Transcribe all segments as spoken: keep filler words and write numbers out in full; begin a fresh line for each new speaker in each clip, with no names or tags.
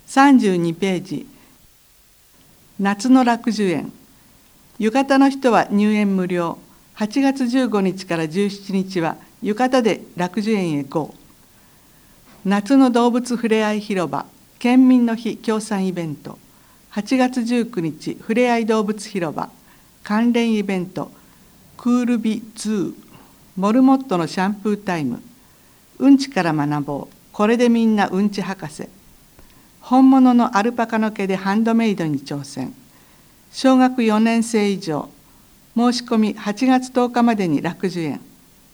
さんじゅうにページ、夏の楽寿園。浴衣の人は入園無料。はちがつじゅうごにちからじゅうしちにちは浴衣で楽寿園へ ゴー。夏の動物ふれあい広場、県民の日協賛イベント。はちがつじゅうくにち、ふれあい動物広場、関連イベント、クールビズー、モルモットのシャンプータイム、うんちから学ぼう、これでみんなうんち博士、本物のアルパカの毛でハンドメイドに挑戦、小学よねんせい以上、申し込みはちがつとおかまでに楽寿園。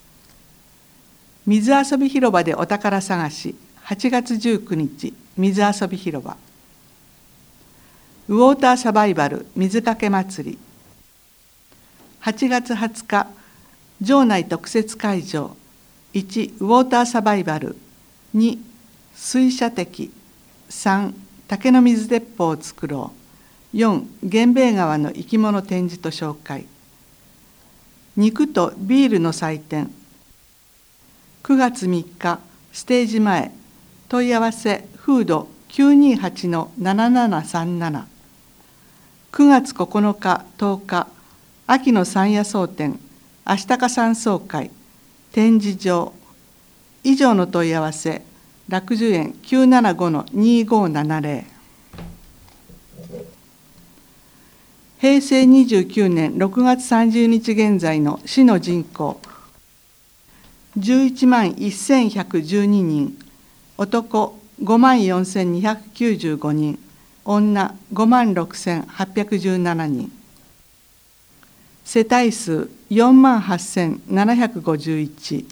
水遊び広場でお宝探し、はちがつじゅうくにち、水遊び広場。ウォーターサバイバル水かけ祭り。はちがつはつか、場内特設会場。いち、ウォーターサバイバル。に、水車的。さん、竹の水鉄砲を作ろう。よん、源兵衛川の生き物展示と紹介。肉とビールの祭典。くがつみっか、ステージ前。問い合わせ、フード きゅうにはちのななななさんなな。くがつここのか、とおか、秋の山野草展、あしたか山荘会、展示場。以上の問い合わせ、楽寿園 きゅうななごのにごななぜろ。へいせいにじゅうきゅうねんろくがつさんじゅうにち現在の市の人口、じゅういちまんせんひゃくじゅうににん、男ごまんよんせんにひゃくきゅうじゅうごにん、女ごまんろくせんはっぴゃくじゅうななにん。世帯数よんまんはっせんななひゃくごじゅういち。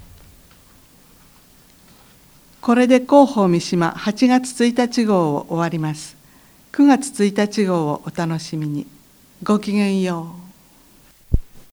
これで広報三島はちがつついたち号を終わります。くがつついたち号をお楽しみに。ごきげんよう。